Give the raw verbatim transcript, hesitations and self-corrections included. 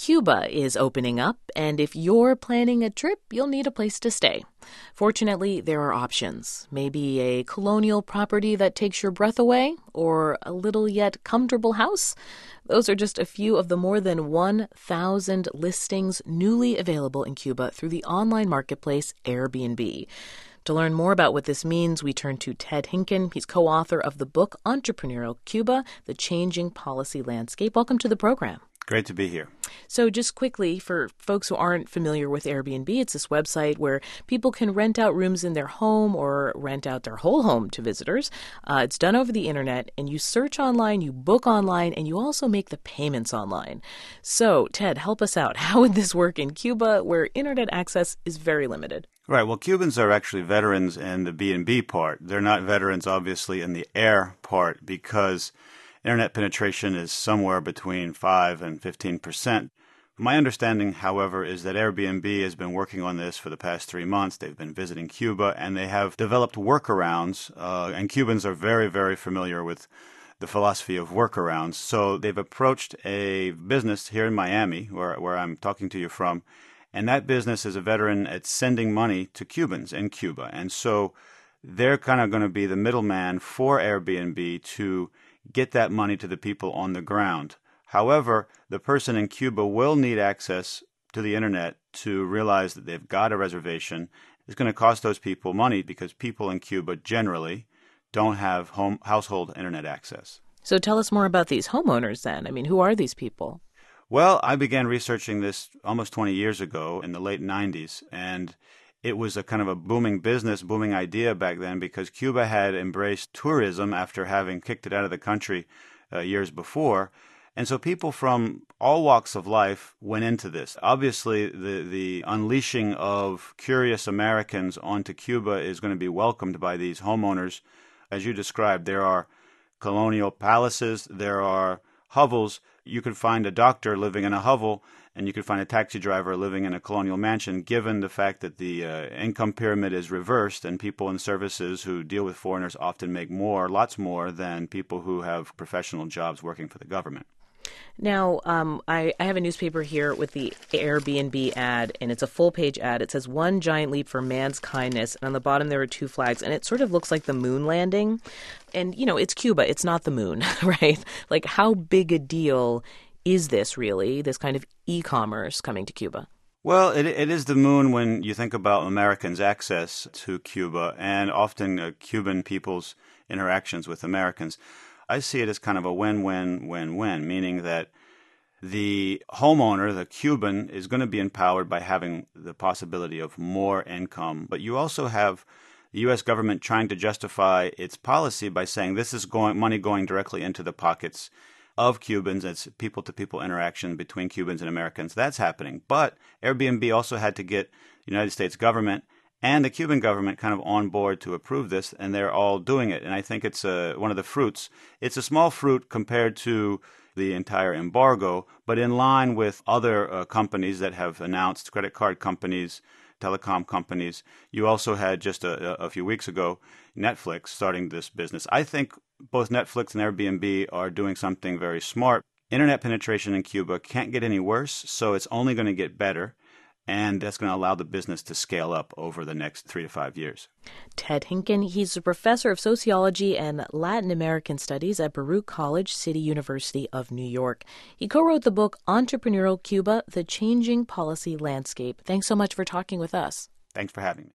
Cuba is opening up, and if you're planning a trip, you'll need a place to stay. Fortunately, there are options. Maybe a colonial property that takes your breath away, or a little yet comfortable house. Those are just a few of the more than one thousand listings newly available in Cuba through the online marketplace Airbnb. To learn more about what this means, we turn to Ted Hinken. He's co-author of the book Entrepreneurial Cuba, The Changing Policy Landscape. Welcome to the program. Great to be here. So just quickly, for folks who aren't familiar with Airbnb, it's this website where people can rent out rooms in their home or rent out their whole home to visitors. Uh, it's done over the internet, and you search online, you book online, and you also make the payments online. So, Ted, help us out. How would this work in Cuba, where internet access is very limited? Right. Well, Cubans are actually veterans in the B and B part. They're not veterans, obviously, in the air part because internet penetration is somewhere between five and fifteen percent. My understanding, however, is that Airbnb has been working on this for the past three months. They've been visiting Cuba, and they have developed workarounds, uh, and Cubans are very, very familiar with the philosophy of workarounds. So they've approached a business here in Miami, where, where I'm talking to you from, and that business is a veteran at sending money to Cubans in Cuba. And so they're kind of going to be the middleman for Airbnb to get that money to the people on the ground. However, the person in Cuba will need access to the internet to realize that they've got a reservation. It's going to cost those people money because people in Cuba generally don't have home household internet access. So tell us more about these homeowners then. I mean, who are these people? Well, I began researching this almost twenty years ago in the late nineties, and it was a kind of a booming business, booming idea back then because Cuba had embraced tourism after having kicked it out of the country uh, years before. And so people from all walks of life went into this. Obviously, the, the unleashing of curious Americans onto Cuba is going to be welcomed by these homeowners. As you described, there are colonial palaces, there are hovels. You could find a doctor living in a hovel, and you could find a taxi driver living in a colonial mansion, given the fact that the uh, income pyramid is reversed and people in services who deal with foreigners often make more, lots more, than people who have professional jobs working for the government. Now, um, I, I have a newspaper here with the Airbnb ad, and it's a full-page ad. It says, "One giant leap for man's kindness," and on the bottom there are two flags, and it sort of looks like the moon landing. And, you know, it's Cuba. It's not the moon, right? Like, how big a deal is this really, this kind of e-commerce coming to Cuba? Well, it it is the moon when you think about Americans' access to Cuba and often uh, Cuban people's interactions with Americans. I see it as kind of a win-win-win-win, meaning that the homeowner, the Cuban, is going to be empowered by having the possibility of more income. But you also have the U S government trying to justify its policy by saying this is going money going directly into the pockets of Cubans. It's people-to-people interaction between Cubans and Americans. That's happening. But Airbnb also had to get the United States government and the Cuban government kind of on board to approve this, and they're all doing it. And I think it's uh, one of the fruits. It's a small fruit compared to the entire embargo, but in line with other uh, companies that have announced, credit card companies, telecom companies. You also had just a, a few weeks ago Netflix starting this business. I think both Netflix and Airbnb are doing something very smart. Internet penetration in Cuba can't get any worse, so it's only going to get better. And that's going to allow the business to scale up over the next three to five years. Ted Hinken, he's a professor of sociology and Latin American studies at Baruch College, City University of New York. He co-wrote the book Entrepreneurial Cuba, The Changing Policy Landscape. Thanks so much for talking with us. Thanks for having me.